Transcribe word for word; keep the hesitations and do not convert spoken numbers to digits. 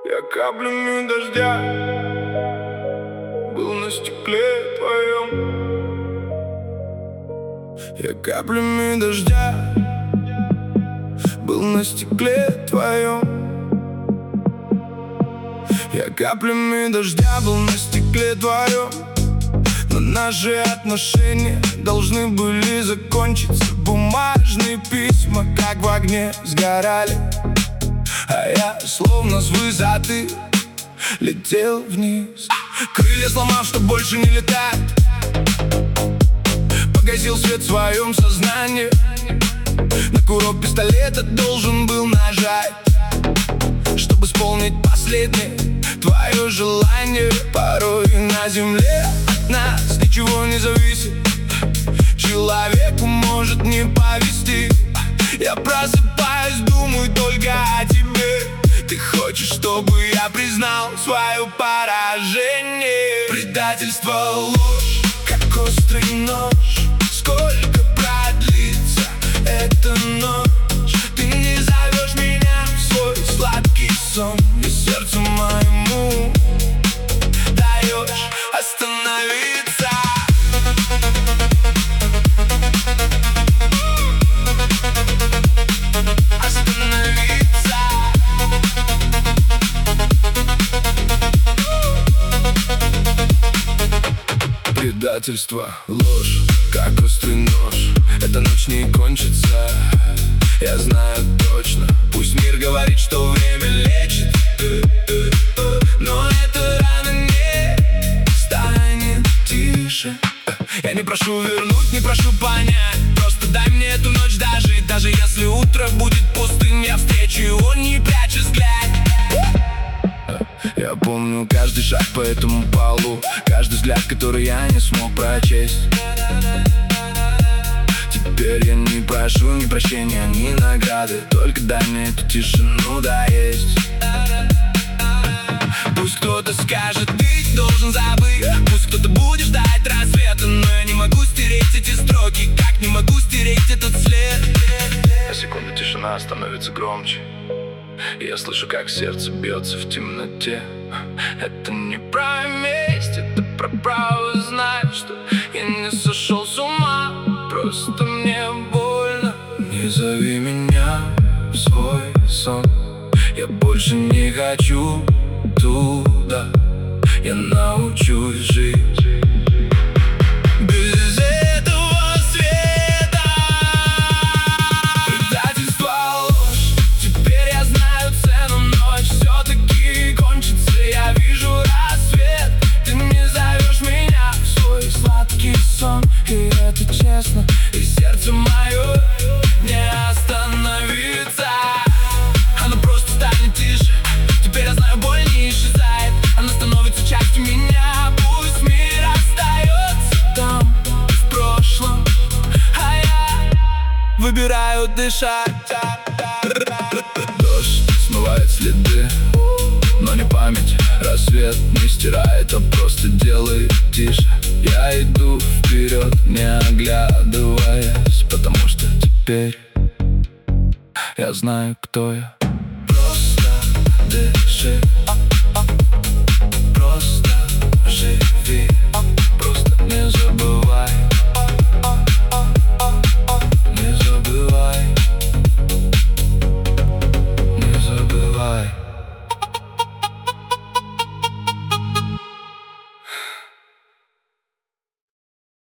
Я каплями дождя был на стекле твоем. Я каплями дождя был на стекле твоем. Я каплями дождя был на стекле твоем. Но наши отношения должны были закончиться. Бумажные письма, как в огне, сгорали, а я словно с высоты летел вниз. Крылья сломав, что больше не летать. Погасил свет в своем сознании. На курок пистолета должен был нажать, чтобы исполнить последнее твое желание. Порой на земле от нас ничего не зависит. Человеку может не повезти. Я просыпаюсь, думаю только о тебе. Ты хочешь, чтобы я признал свое поражение? Предательство, ложь, как острый нож. Сколько продлится эта ночь? Ты не зовешь меня в свой сладкий сон, и сердцу моему даешь остановиться. Остановиться. Предательство, ложь, как острый нож. Эта ночь не кончится, я знаю точно. Пусть мир говорит, что время лечит, но эта рана не станет тише. Я не прошу вернуть, не прошу понять. Просто дай мне эту ночь дожить. Даже если утро будет пустым, я встречу его, не пряча взгляд. Я помню каждый шаг по этому полу, каждый взгляд, который я не смог прочесть. Теперь я не прошу ни прощения, ни награды. Только дай мне эту тишину доесть. Пусть кто-то скажет, ты должен забыть. Пусть кто-то будет ждать рассвета. Но я не могу стереть эти строки, как не могу стереть этот след. На секунду тишина становится громче, и я слышу, как сердце бьется в темноте. Это не про месть, это про право знать, что я не сошел с ума. Просто мне больно. Не зови меня в свой сон. Я больше не хочу туда. Я научусь жить без этого света. Предательство, ложь. Теперь я знаю цену. Ночь все-таки кончится. Я вижу рассвет. Ты не зовешь меня в свой сладкий сон, и это честно. И сердце мое не остановится. Оно просто станет тише. Теперь я знаю, боль не исчезает. Она становится частью меня. Пусть мир остается там, в прошлом, а я выбираю дышать. Дождь смывает следы, но не память. Рассвет не стирает, а просто делает тише. Я иду вперед, не оглядываясь, потому что теперь я знаю, кто я. Просто дыши.